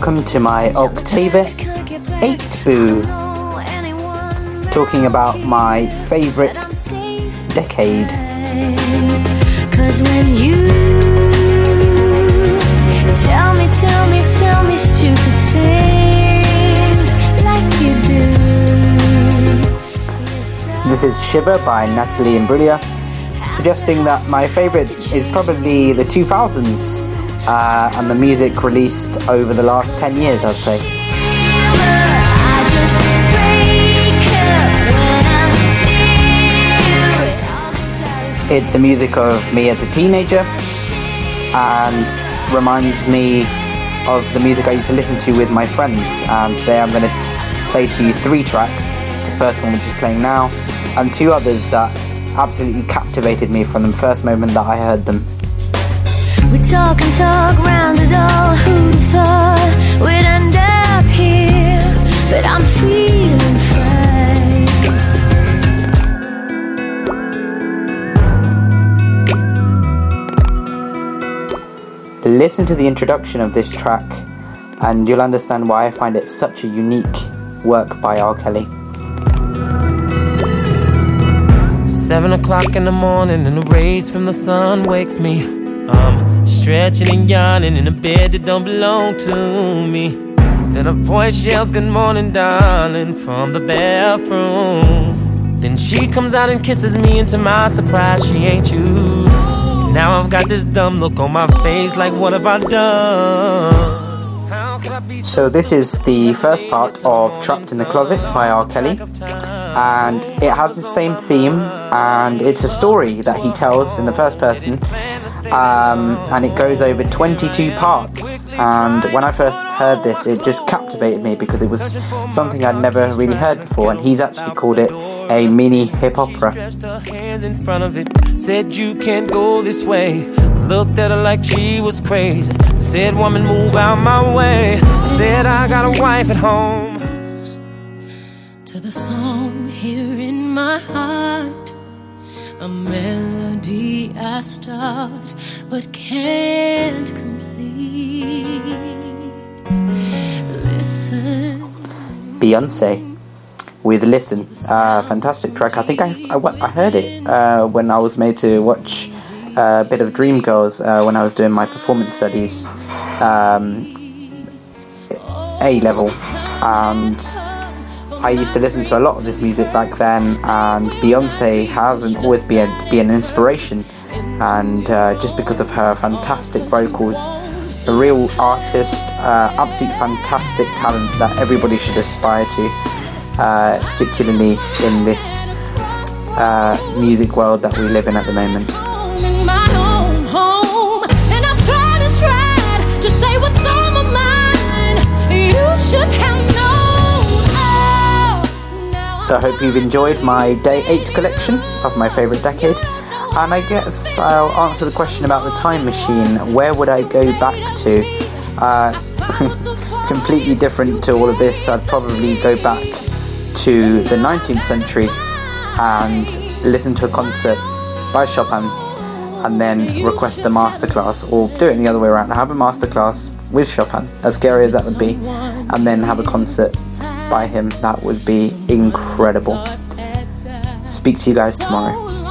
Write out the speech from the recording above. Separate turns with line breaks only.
welcome to my Octave 8 Boo, talking about my favourite decade.
'Cause when you tell me stupid things like you do.
This is Shiver by Natalie Imbruglia, suggesting that my favourite is probably the 2000s and the music released over the last 10 years, I'd say. It's the music of me as a teenager and reminds me of the music I used to listen to with my friends. And today I'm going to play to you 3 tracks, the first one which is playing now, and 2 others that absolutely captivated me from the first moment that I heard them.
We talk and talk round it all, who'd have thought we'd end up here, but I'm feeling fine.
Listen to the introduction of this track and you'll understand why I find it such a unique work by R. Kelly.
7 o'clock in the morning and the rays from the sun wakes me. I'm stretching and yawning in a bed that don't belong to me. Then a voice yells, "Good morning, darling," from the bathroom. Then she comes out and kisses me, and to my surprise, she ain't you. Now I've got this dumb look on my face, like what have I done?
So this is the first part of Trapped in the Closet by R. Kelly, and it has the same theme, and it's a story that he tells in the first person, and it goes over 22 parts. And when I first heard this, it just captivated me because it was something I'd never really heard before, and he's actually called it a mini hip opera.
Said you can't go this way. Looked at her like she was crazy. Said, "Woman, move out my way." Said, "I got a wife at home."
To the song here in my heart, a melody I start but can't complete. Listen.
Beyonce with Listen, fantastic track. I think I heard it when I was made to watch a bit of Dreamgirls when I was doing my performance studies A-level, and I used to listen to a lot of this music back then, and Beyonce hasn't always been an inspiration, and just because of her fantastic vocals, a real artist, absolute fantastic talent that everybody should aspire to, particularly in this music world that we live in at the moment. So I hope you've enjoyed my Day 8 collection of my favourite decade, and I guess I'll answer the question about the time machine. Where would I go back to? Completely different to all of this. I'd probably go back to the 19th century and listen to a concert by Chopin, and then request a masterclass, or do it the other way around, have a masterclass with Chopin, as scary as that would be, and then have a concert by him. That would be incredible. Speak to you guys tomorrow.